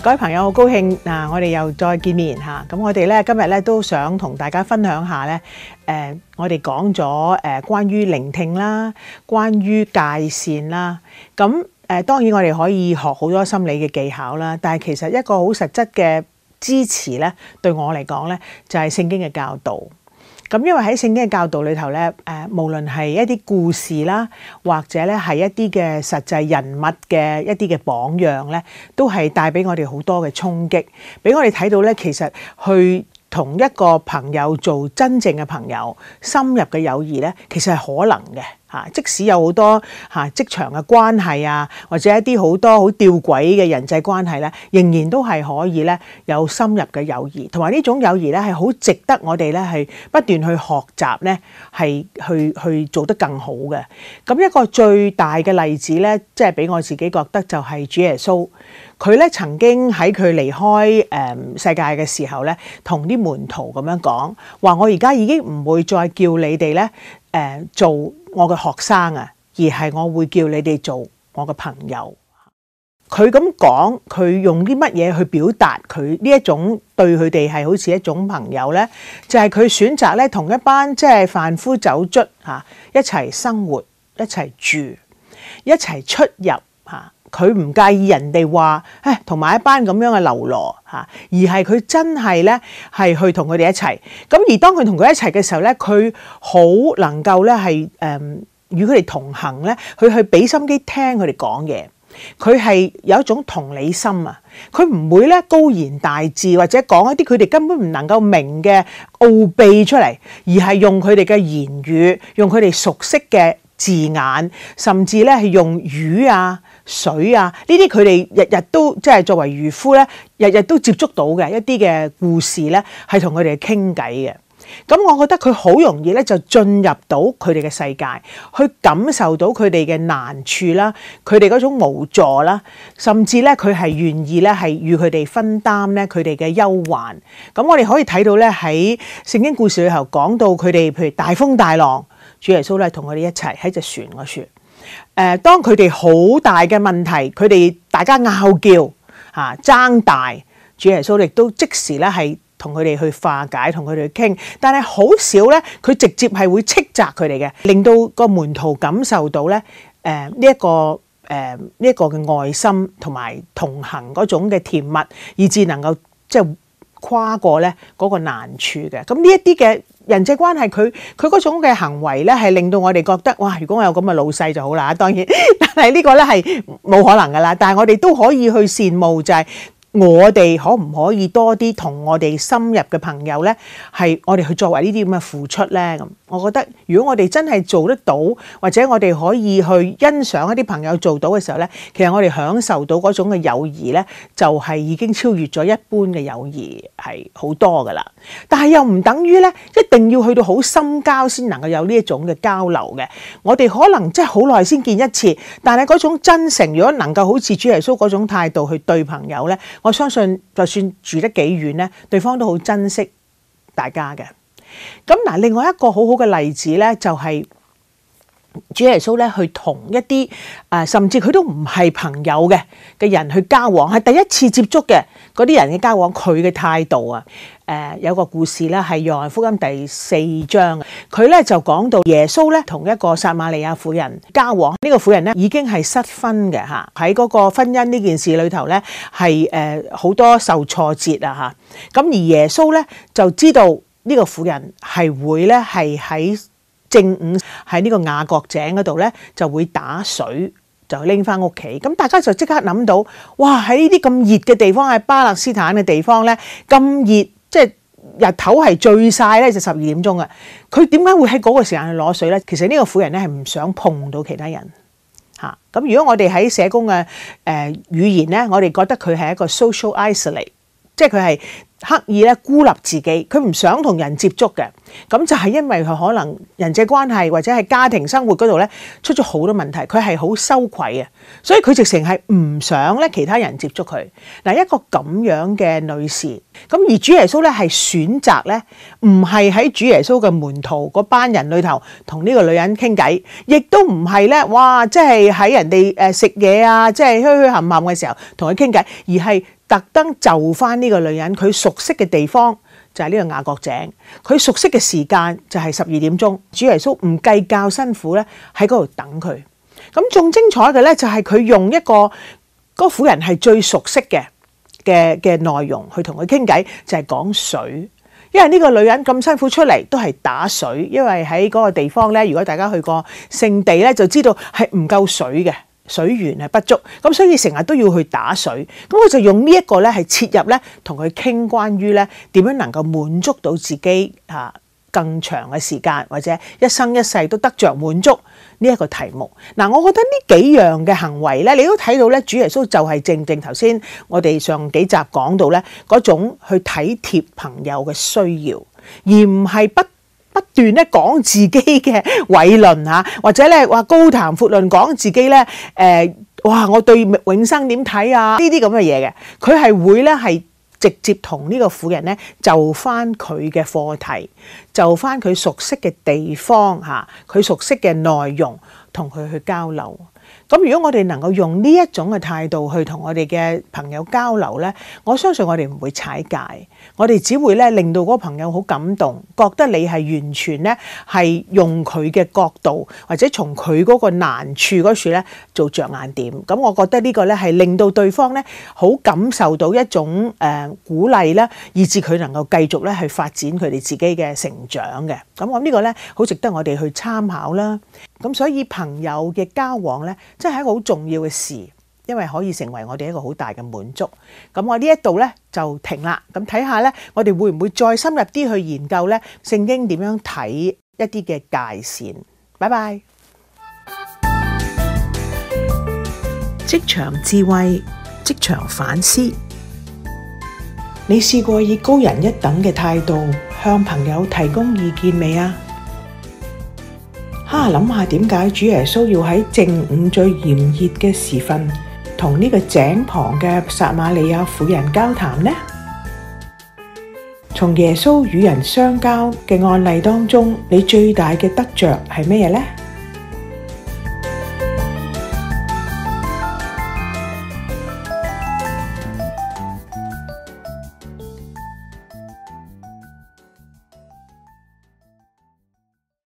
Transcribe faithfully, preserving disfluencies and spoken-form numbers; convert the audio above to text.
各位朋友，好高興嗱，我哋又再見面嚇。咁我哋咧今日咧都想同大家分享下咧，誒、呃，我哋講咗誒關於聆聽啦，關於界線啦。咁誒、呃、當然我哋可以學好多心理嘅技巧啦，但係其實一個好實質嘅支持咧，對我嚟講咧就係聖經嘅教導。咁因為喺聖經嘅教導裏頭咧，誒無論係一啲故事啦，或者咧係一啲嘅實際人物嘅一啲嘅榜樣咧，都係帶俾我哋好多嘅衝擊，俾我哋睇到咧，其實去同一個朋友做真正嘅朋友，深入嘅友誼咧，其實係可能嘅嚇。即使有好多嚇職場嘅關係啊，或者一啲好多好吊詭嘅人際關係咧，仍然都係可以咧有深入嘅友誼，同埋呢種友誼咧係好值得我哋咧係不斷去學習咧，係去去做得更好嘅。咁一個最大嘅例子咧，即係俾我自己覺得就係主耶穌。佢咧曾經喺佢離開誒世界嘅時候咧，同啲門徒咁樣講話：我而家已經唔會再叫你哋咧誒做我嘅學生啊，而係我會叫你哋做我嘅朋友。佢咁講，佢用啲乜嘢去表達佢呢一種對佢哋係好似一種朋友咧？就係佢選擇咧同一班即係販夫走卒嚇一齊生活、一齊住、一齊出入嚇。佢唔介意人哋話，誒同埋一班咁樣嘅流羅嚇，而係佢真係咧係去同佢哋一齊。咁而當佢同佢一齊嘅時候咧，佢好能夠咧係誒與佢哋同行咧，佢去俾心機聽佢哋講嘢。佢係有一種同理心啊！佢唔會咧高言大智，或者講一啲佢哋根本唔能夠明嘅奧秘出嚟，而係用佢哋嘅言語，用佢哋熟悉嘅字眼，甚至咧係用魚啊、水啊呢啲佢哋日日都即係作為漁夫咧，日日都接觸到嘅一啲嘅故事咧，係同佢哋傾偈嘅。咁我覺得佢好容易咧就進入到佢哋嘅世界，去感受到佢哋嘅難處啦，佢哋嗰種無助啦，甚至咧佢係願意咧係與佢哋分擔咧佢哋嘅憂患。咁我哋可以睇到咧喺聖經故事裏頭講到佢哋譬如大風大浪，主耶穌咧同佢哋一齊喺隻船嗰處。誒，當佢哋好大嘅問題，佢哋大家拗撬嚇爭大，主耶穌亦都即時咧係同佢哋去化解，同佢哋去傾，但係好少咧，佢直接係會斥責佢哋嘅，令到個門徒感受到咧，誒呢一個誒呢一個嘅愛心同埋同行嗰種嘅甜蜜，以至能夠即係跨過咧嗰個難處嘅。咁呢一啲嘅人際關係，佢佢嗰種嘅行為咧，係令到我哋覺得哇！如果我有咁嘅老細就好啦。當然，但係呢個咧係冇可能噶啦。但係我哋都可以去羨慕就係、是。我哋可唔可以多啲同我哋深入嘅朋友咧，係我哋去作為呢啲咁嘅付出咧？咁我覺得，如果我哋真係做得到，或者我哋可以去欣賞一啲朋友做到嘅時候咧，其實我哋享受到嗰種嘅友誼咧，就係已經超越咗一般嘅友誼係好多噶啦。但係又唔等於咧，一定要去到好深交先能夠有呢一種嘅交流嘅。我哋可能即係好耐先見一次，但係嗰種真誠，如果能夠好似主耶穌嗰種態度去對朋友咧，我相信就算住得幾遠咧，對方都好珍惜大家嘅。咁嗱，另外一個好好嘅例子咧，就係主耶穌咧去同一啲誒，甚至佢都唔係朋友嘅嘅人去交往，係第一次接觸嘅嗰啲人嘅交往，佢嘅態度啊，誒有個故事咧係約翰福音第四章，佢咧就講到耶穌咧同一個撒瑪利亞婦人交往，呢個婦人咧已經係失婚嘅嚇，喺嗰個婚姻呢件事裏頭咧係誒好多受挫折啊嚇，咁而耶穌咧就知道呢個婦人係會咧係喺正午喺呢個雅各井嗰度咧就會打水，就拎翻屋企。咁大家就即刻諗到，哇！喺呢啲咁熱嘅地方，喺巴勒斯坦嘅地方咧，咁熱，即係日頭係最曬咧，就十二點鐘啊。佢點解會喺嗰個時間去攞水咧？其實呢個婦人咧係唔想碰到其他人嚇。咁如果我哋喺社工嘅誒語言咧，我哋覺得佢係一個 social isolate，即係佢係刻意咧孤立自己，佢唔想同人接觸嘅。咁就係因為佢可能人際關係或者係家庭生活嗰度咧出咗好多問題，佢係好羞愧啊，所以佢直情係唔想咧其他人接觸佢。嗱，一個咁樣嘅女士，咁而主耶穌咧係選擇咧唔係喺主耶穌嘅門徒嗰班人裏頭同呢個女人傾偈，亦都唔係咧哇，即係喺人哋誒食嘢啊，即係噓噓冚冚嘅時候同佢傾偈，而係特登就翻呢個女人，佢熟悉嘅地方就係呢個雅各井，佢熟悉嘅時間就係十二點鐘。主耶穌唔計較辛苦咧，喺嗰度等佢。咁仲精彩嘅咧，就係佢用一個嗰個婦人係最熟悉嘅嘅嘅內容去同佢傾偈，就係講水。因為呢個女人咁辛苦出嚟都係打水，因為喺嗰個地方咧，如果大家去過聖地咧，就知道係唔夠水嘅。水源係不足，咁所以成日都要去打水。咁我就用呢一個咧係切入咧，同佢傾關於咧點樣能夠滿足到自己啊更長嘅時間，或者一生一世都得着滿足呢一個題目。嗱，我覺得呢幾樣嘅行為咧，你都睇到咧，主耶穌就係正正頭先我哋上幾集講到咧嗰種去體貼朋友嘅需要，而唔係不不斷咧講自己嘅偉論嚇，或者咧話高談闊論講自己咧誒，哇！我對永生點睇啊？呢啲咁嘅嘢嘅，佢係會咧係直接同呢個婦人咧就翻佢嘅課題，就翻佢熟悉嘅地方嚇，佢熟悉嘅內容同佢去交流。咁如果我哋能夠用呢一種嘅態度去同我哋嘅朋友交流咧，我相信我哋唔會踩界，我哋只會咧令到嗰個朋友好感動，覺得你係完全咧係用佢嘅角度，或者從佢嗰個難處嗰處咧做着眼點。咁我覺得呢個咧係令到對方咧好感受到一種誒鼓勵啦，以至佢能夠繼續咧去發展佢哋自己嘅成長嘅。咁我諗呢個咧好值得我哋去參考啦。咁所以朋友嘅交往咧，真係一個好重要嘅事，因為可以成為我哋一個好大嘅滿足。咁我呢一度咧就停啦。咁睇下咧，我哋會唔會再深入啲去研究咧聖經點樣睇一啲嘅界線？拜拜。職場智慧，職場反思。你試過以高人一等嘅態度向朋友提供意見未啊？哈，諗下點解主耶穌要喺正午最炎熱嘅時分，同呢個井旁嘅撒瑪利亞婦人交談呢？從耶穌與人相交嘅案例當中，你最大嘅得着係咩嘢呢？